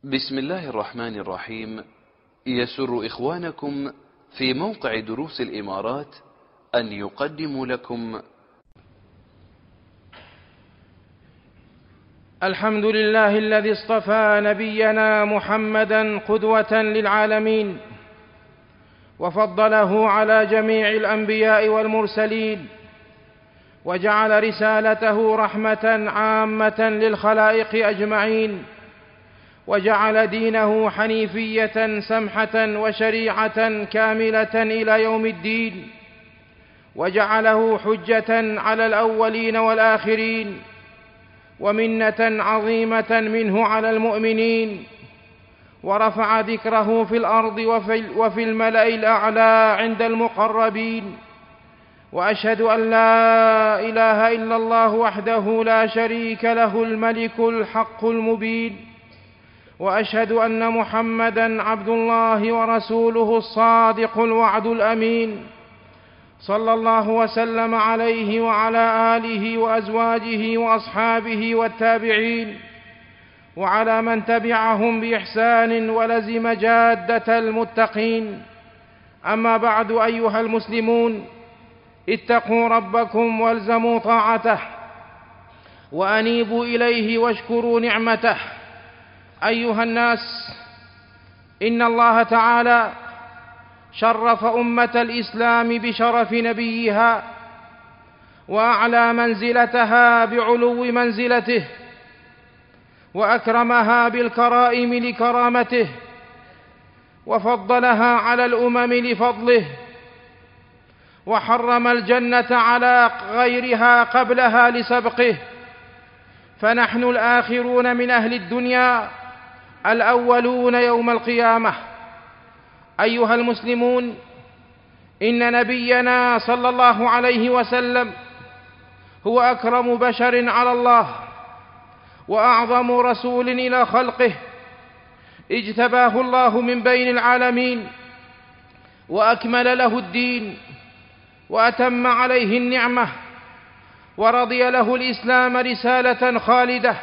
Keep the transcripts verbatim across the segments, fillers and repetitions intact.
بسم الله الرحمن الرحيم. يسر إخوانكم في موقع دروس الإمارات أن يقدموا لكم الحمد لله الذي اصطفى نبينا محمدا قدوة للعالمين، وفضله على جميع الأنبياء والمرسلين، وجعل رسالته رحمة عامة للخلائق أجمعين، وجعل دينه حنيفية سمحة وشريعة كاملة إلى يوم الدين، وجعله حجة على الأولين والآخرين، ومنة عظيمة منه على المؤمنين، ورفع ذكره في الأرض وفي, وفي الملأ الأعلى عند المقربين. وأشهد أن لا إله إلا الله وحده لا شريك له الملك الحق المبين، وأشهد أن محمدًا عبد الله ورسوله الصادق الوعد الأمين، صلى الله وسلم عليه وعلى آله وأزواجه وأصحابه والتابعين، وعلى من تبعهم بإحسان ولزم جادة المتقين. أما بعد، أيها المسلمون، اتقوا ربكم والزموا طاعته، وأنيبوا إليه واشكروا نعمته. أيها الناس، إن الله تعالى شرف أمة الإسلام بشرف نبيها، وأعلى منزلتها بعلو منزلته، وأكرمها بالكرائم لكرامته، وفضلها على الأمم لفضله، وحرم الجنة على غيرها قبلها لسبقه. فنحن الآخرون من أهل الدنيا الأولون يوم القيامة. أيها المسلمون، إن نبينا صلى الله عليه وسلم هو أكرم بشر على الله، وأعظم رسول إلى خلقه، اجتباه الله من بين العالمين، وأكمل له الدين، وأتم عليه النعمة، ورضي له الإسلام رسالة خالدة،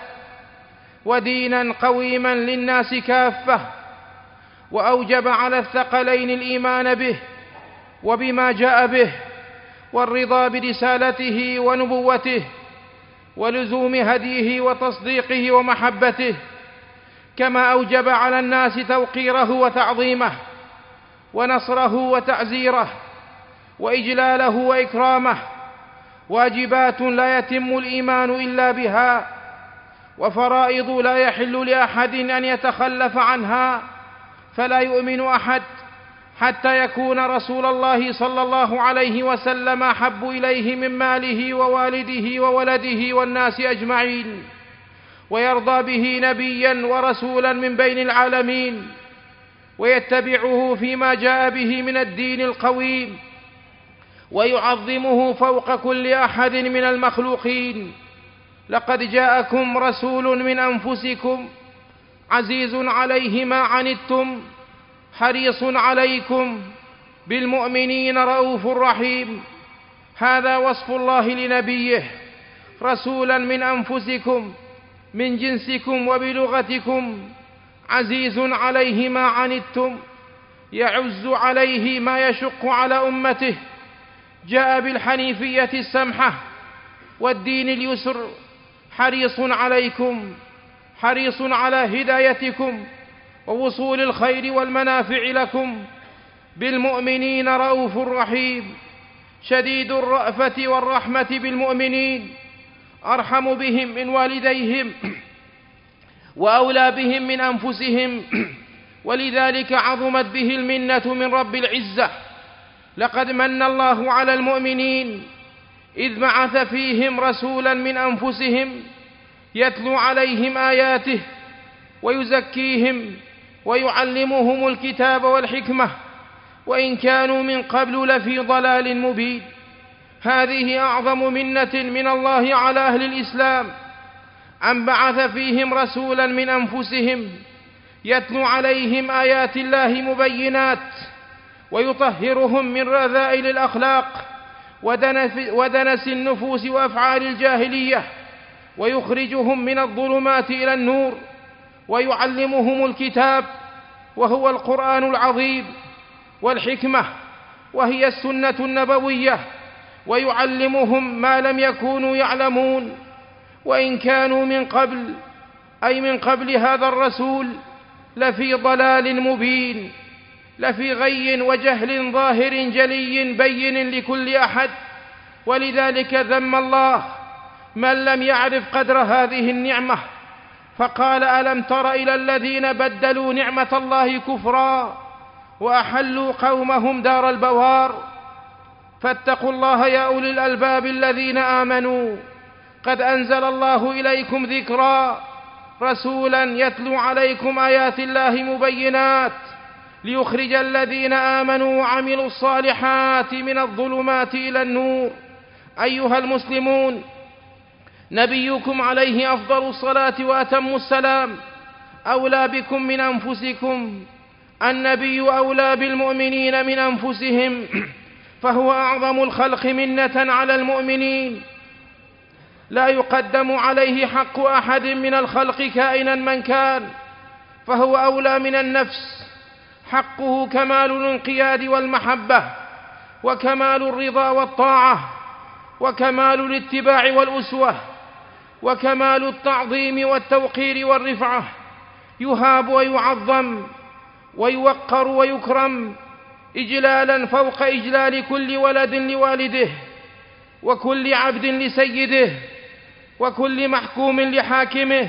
ودينا قويما للناس كافة، وأوجب على الثقلين الإيمان به وبما جاء به، والرضا برسالته ونبوته، ولزوم هديه وتصديقه ومحبته، كما أوجب على الناس توقيره وتعظيمه، ونصره وتعزيره، وإجلاله وإكرامه. واجبات لا يتم الإيمان إلا بها، وفرائض لا يحل لأحد أن يتخلف عنها، فلا يؤمن أحد حتى يكون رسول الله صلى الله عليه وسلم أحب إليه من ماله ووالده وولده والناس أجمعين، ويرضى به نبيا ورسولا من بين العالمين، ويتبعه فيما جاء به من الدين القويم، ويعظمه فوق كل أحد من المخلوقين. لقد جاءكم رسول من أنفسكم عزيز عليه ما عنتم حريص عليكم بالمؤمنين رؤوف رحيم. هذا وصف الله لنبيه: رسولا من أنفسكم من جنسكم وبلغتكم، عزيز عليه ما عنتم، يعز عليه ما يشق على أمته، جاء بالحنيفية السمحة والدين اليسر، حريص عليكم، حريص على هدايتكم ووصول الخير والمنافع لكم، بالمؤمنين رؤوف رحيم، شديد الرأفة والرحمة بالمؤمنين، أرحم بهم من والديهم، وأولى بهم من أنفسهم، ولذلك عظمت به المنة من رب العزة. لقد من الله على المؤمنين إذ بعث فيهم رسولا من أنفسهم يتلو عليهم آياته ويزكيهم ويعلمهم الكتاب والحكمة، وإن كانوا من قبل لفي ضلال مبين. هذه أعظم منة من الله على أهل الإسلام، أن بعث فيهم رسولا من أنفسهم يتلو عليهم آيات الله مبينات، ويطهرهم من رذائل الأخلاق ودنس النفوس وأفعال الجاهلية، ويخرجهم من الظلمات إلى النور، ويعلمهم الكتاب وهو القرآن العظيم، والحكمة وهي السنة النبوية، ويعلمهم ما لم يكونوا يعلمون، وإن كانوا من قبل أي من قبل هذا الرسول لفي ضلال مبين، لفي غي وجهل ظاهر جلي بين لكل أحد. ولذلك ذم الله من لم يعرف قدر هذه النعمة، فقال: ألم تر إلى الذين بدلوا نعمة الله كفرا وأحلوا قومهم دار البوار. فاتقوا الله يا أولي الألباب الذين آمنوا، قد أنزل الله إليكم ذكرا رسولا يتلو عليكم آيات الله مبينات ليخرج الذين آمنوا وعملوا الصالحات من الظلمات إلى النور. أيها المسلمون، نبيكم عليه أفضل الصلاة وأتم السلام أولى بكم من أنفسكم. النبي أولى بالمؤمنين من أنفسهم، فهو أعظم الخلق منة على المؤمنين، لا يقدم عليه حق أحد من الخلق كائنا من كان، فهو أولى من النفس. حقه كمال الانقياد والمحبة، وكمال الرضا والطاعة، وكمال الاتباع والأسوة، وكمال التعظيم والتوقير والرفعة. يهاب ويعظم ويوقر ويكرم إجلالا فوق إجلال كل ولد لوالده، وكل عبد لسيده، وكل محكوم لحاكمه.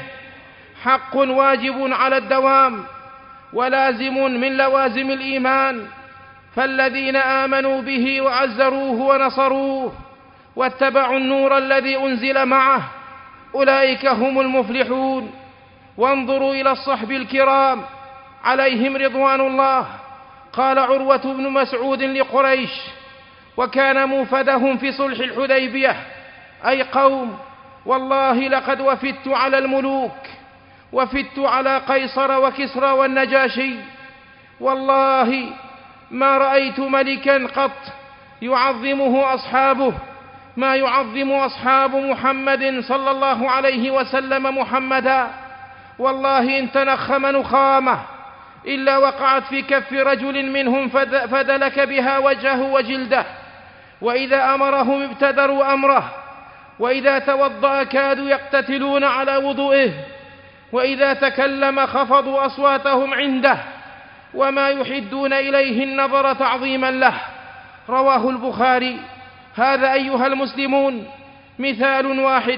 حق واجب على الدوام ولازم من لوازم الإيمان. فالذين آمنوا به وعزروه ونصروه واتبعوا النور الذي أنزل معه أولئك هم المفلحون. وانظروا إلى الصحب الكرام عليهم رضوان الله. قال عروة بن مسعود لقريش وكان موفدهم في صلح الحديبية: أي قوم، والله لقد وفدت على الملوك، وفدت على قيصر وكسرى والنجاشي، والله ما رأيت ملكا قط يعظمه أصحابه ما يعظم أصحاب محمد صلى الله عليه وسلم محمدا. والله إن تنخم نخامة إلا وقعت في كف رجل منهم فدلك بها وجهه وجلده، وإذا أمرهم ابتدروا أمره، وإذا توضأ كادوا يقتتلون على وضوئه، وإذا تكلم خفضوا أصواتهم عنده، وما يحدون إليه النظر تعظيما له. رواه البخاري. هذا أيها المسلمون مثال واحد،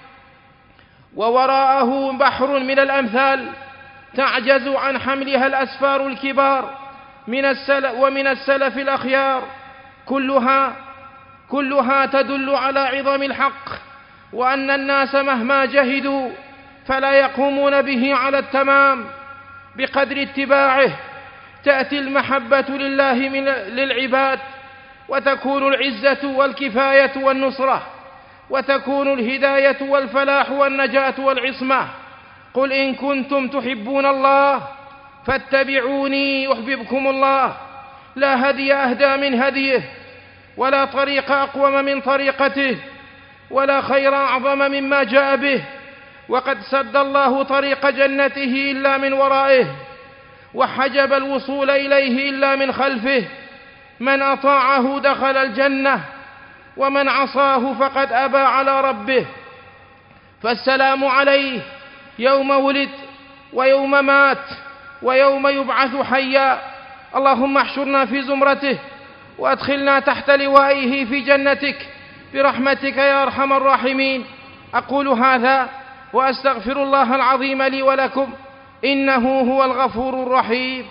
ووراءه بحر من الأمثال تعجز عن حملها الأسفار الكبار من السلف ومن السلف الأخيار، كلها كلها تدل على عظم الحق، وأن الناس مهما جهدوا فلا يقومون به على التمام. بقدر اتباعه تأتي المحبة لله من للعباد، وتكون العزة والكفاية والنصرة، وتكون الهداية والفلاح والنجاة والعصمة. قل إن كنتم تحبون الله فاتبعوني يحببكم الله. لا هدي أهدى من هديه، ولا طريق أقوم من طريقته، ولا خير أعظم مما جاء به. وقد سد الله طريق جنته إلا من ورائه، وحجب الوصول إليه إلا من خلفه. من أطاعه دخل الجنة، ومن عصاه فقد أبى على ربه. فالسلام عليه يوم ولد ويوم مات ويوم يبعث حيا. اللهم احشرنا في زمرته، وأدخلنا تحت لوائه في جنتك برحمتك يا أرحم الراحمين. أقول هذا وأستغفر الله العظيم لي ولكم، إنه هو الغفور الرحيم.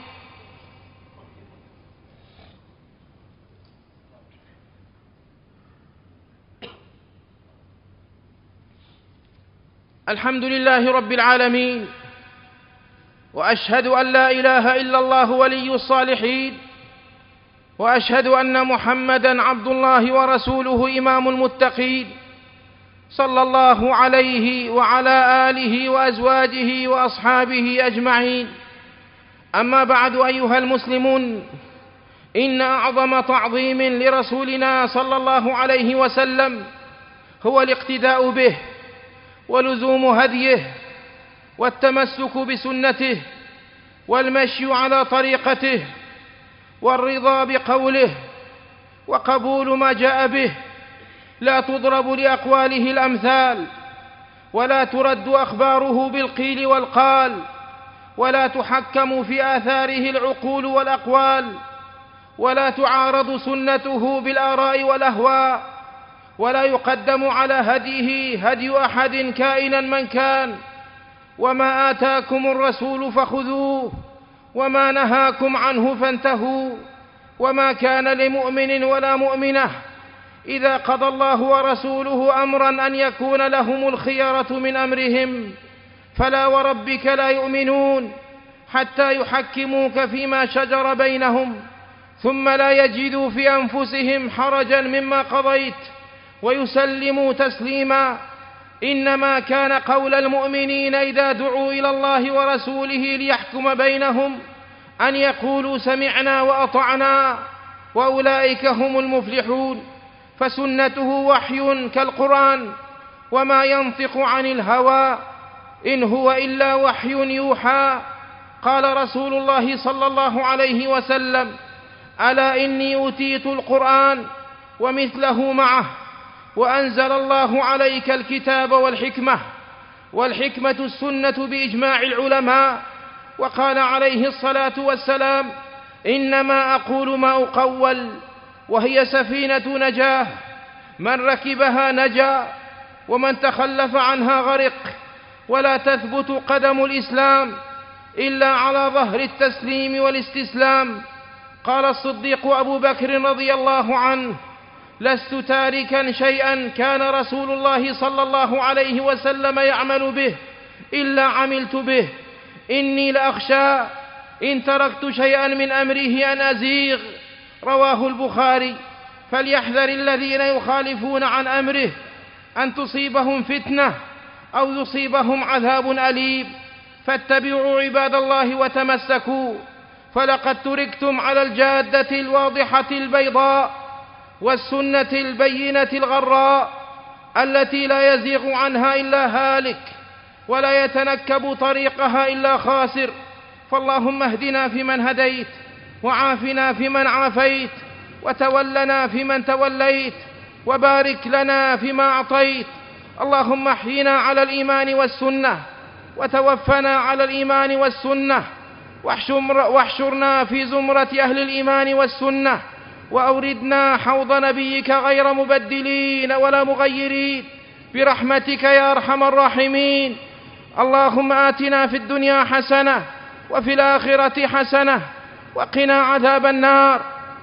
الحمد لله رب العالمين، وأشهد أن لا إله إلا الله ولي الصالحين، وأشهد أن محمدًا عبد الله ورسوله إمام المتقين، صلى الله عليه وعلى آله وأزواجه وأصحابه أجمعين. أما بعد، أيها المسلمون، إن أعظم تعظيم لرسولنا صلى الله عليه وسلم هو الاقتداء به ولزوم هديه، والتمسك بسنته والمشي على طريقته والرضا بقوله وقبول ما جاء به. لا تضرب لأقواله الأمثال، ولا ترد أخباره بالقيل والقال، ولا تحكم في آثاره العقول والأقوال، ولا تعارض سنته بالآراء والأهواء، ولا يقدم على هديه هدي أحد كائنا من كان. وما آتاكم الرسول فخذوه وما نهاكم عنه فانتهوا. وما كان لمؤمن ولا مؤمنة إذا قضى الله ورسوله أمرا أن يكون لهم الخيرة من أمرهم. فلا وربك لا يؤمنون حتى يحكموك فيما شجر بينهم ثم لا يجدوا في أنفسهم حرجا مما قضيت ويسلموا تسليما. إنما كان قول المؤمنين إذا دعوا إلى الله ورسوله ليحكم بينهم أن يقولوا سمعنا وأطعنا، وأولئك هم المفلحون. فسنته وحي كالقرآن، وما ينطق عن الهوى إن هو إلا وحي يوحى. قال رسول الله صلى الله عليه وسلم: ألا إني أوتيت القرآن ومثله معه، وأنزل الله عليك الكتاب والحكمة. والحكمة السنة بإجماع العلماء. وقال عليه الصلاة والسلام: إنما أقول ما أقول، وهي سفينة نجاة، من ركبها نجا ومن تخلف عنها غرق. ولا تثبت قدم الإسلام إلا على ظهر التسليم والاستسلام. قال الصديق أبو بكر رضي الله عنه: لست تاركا شيئا كان رسول الله صلى الله عليه وسلم يعمل به إلا عملت به، إني لأخشى إن تركت شيئا من أمره أن أزيغ. رواه البخاري. فليحذر الذين يخالفون عن أمره أن تصيبهم فتنة أو يصيبهم عذاب أليم. فاتبعوا عباد الله وتمسكوا، فلقد تركتم على الجادة الواضحة البيضاء والسنة البينة الغراء التي لا يزيغ عنها إلا هالك ولا يتنكب طريقها إلا خاسر. فاللهم اهدنا فيمن هديت، وعافنا فيمن عافيت، وتولنا فيمن توليت، وبارك لنا فيما أعطيت. اللهم احينا على الإيمان والسنة، وتوفنا على الإيمان والسنة، واحشرنا في زمرة أهل الإيمان والسنة، وأوردنا حوض نبيك غير مبدلين ولا مغيرين برحمتك يا أرحم الراحمين. اللهم آتنا في الدنيا حسنة وفي الآخرة حسنة وقنا عذاب النار.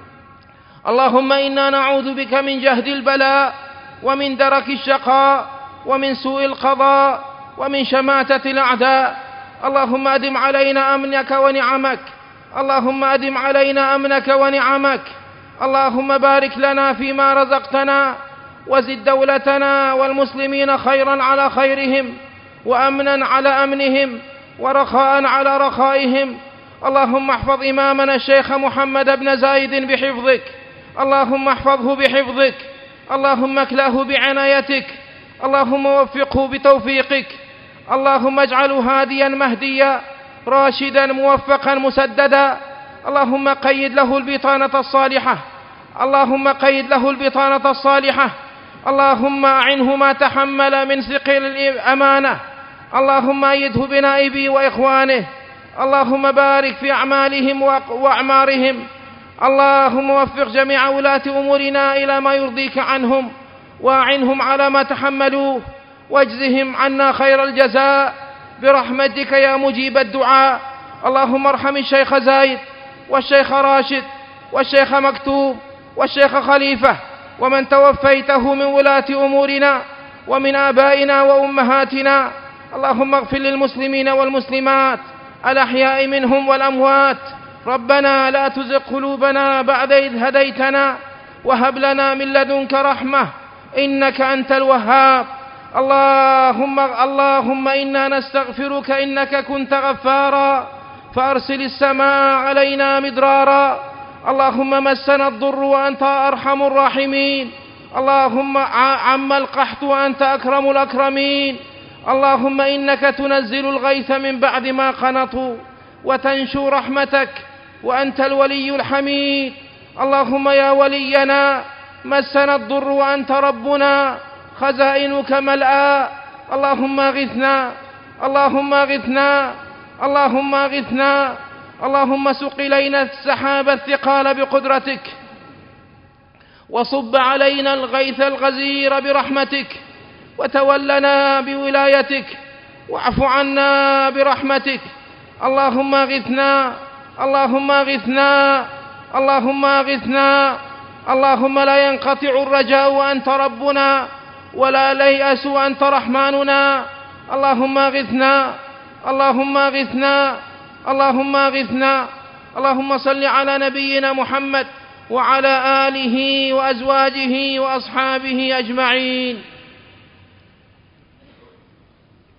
اللهم إنا نعوذ بك من جهد البلاء ومن درك الشقاء ومن سوء القضاء ومن شماتة الأعداء. اللهم أدم علينا أمنك ونعمك، اللهم أدم علينا أمنك ونعمك. اللهم بارك لنا فيما رزقتنا، وزد دولتنا والمسلمين خيرا على خيرهم، وأمنا على أمنهم، ورخاء على رخائهم. اللهم احفظ إمامنا الشيخ محمد بن زايد بحفظك، اللهم احفظه بحفظك، اللهم اكلاه بعنايتك، اللهم وفقه بتوفيقك، اللهم اجعله هاديا مهديا راشدا موفقا مسددا. اللهم قيد له البطانة الصالحة، اللهم قيد له البطانة الصالحة. اللهم أعنه ما تحمل من ثقل الأمانة. اللهم أيده بنائبي وإخوانه. اللهم بارك في أعمالهم وأعمارهم. اللهم وفق جميع ولاة أمورنا إلى ما يرضيك عنهم، وأعنهم على ما تحملوه، واجزهم عنا خير الجزاء برحمتك يا مجيب الدعاء. اللهم ارحم الشيخ زايد والشيخ راشد والشيخ مكتوب والشيخ خليفة ومن توفيته من ولاة أمورنا ومن آبائنا وأمهاتنا. اللهم اغفر للمسلمين والمسلمات الأحياء منهم والأموات. ربنا لا تزغ قلوبنا بعد إذ هديتنا، وهب لنا من لدنك رحمة إنك أنت الوهاب. اللهم اللهم إنا نستغفرك إنك كنت غفارا، فأرسل السماء علينا مدرارا. اللهم مسنا الضر وأنت أرحم الراحمين. اللهم عم القحط وأنت أكرم الأكرمين. اللهم إنك تنزل الغيث من بعد ما قنطوا وتنشو رحمتك وأنت الولي الحميد. اللهم يا ولينا مسنا الضر وأنت ربنا خزائنك ملآ. اللهم اغثنا اللهم اغثنا اللهم اغثنا اللهم سق إلينا السحاب الثقال بقدرتك وصب علينا الغيث الغزير برحمتك وتولنا بولايتك واعف عنا برحمتك. اللهم اغثنا اللهم اغثنا اللهم اغثنا اللهم لا ينقطع الرجاء وأنت ربنا ولا ليأس وأنت رحماننا. اللهم اغثنا اللهم اغثنا اللهم اغثنا. اللهم صل على نبينا محمد وعلى آله وأزواجه وأصحابه أجمعين.